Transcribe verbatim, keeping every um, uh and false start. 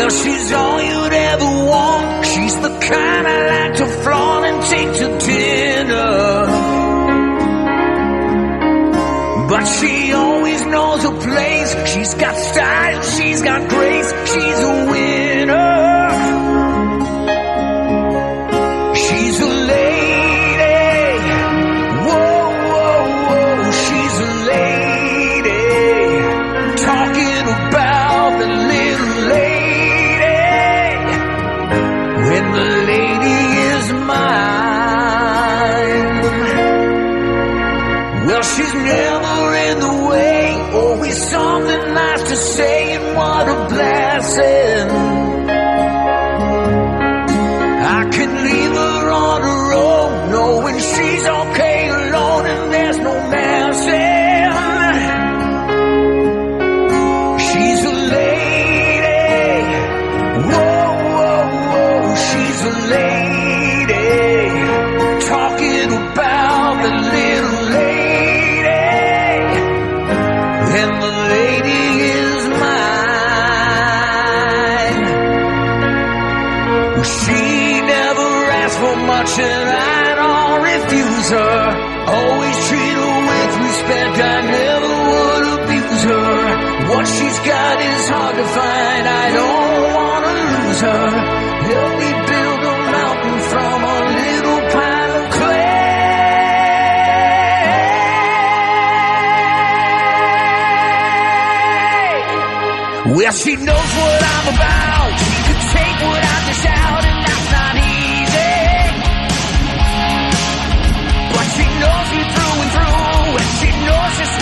Well, she's all you'd ever want. She's the kind I like to flaunt and take to dinner. But she always knows her place. She's got style, she's got grace. She's a winner. She's a lady. Whoa, whoa, whoa. She's a lady. Talking about the little lady. When the lady is mine. Well, she's never in the way. Always something nice to say, and what a blessing. I can leave her on her own, knowing she's okay alone and there's no messing. She's a lady. Whoa, whoa, whoa. She's a lady. Talking about the little lady. And the lady is mine. She never asks for much and I don't refuse her. Always treat her with respect, I never would abuse her. What she's got is hard to find, I don't want to lose her. Help me build a mountain from a little pile of clay. Well, she knows what I'm about. She can take what I dish out, and that's not easy. But she knows me through and through, and she knows just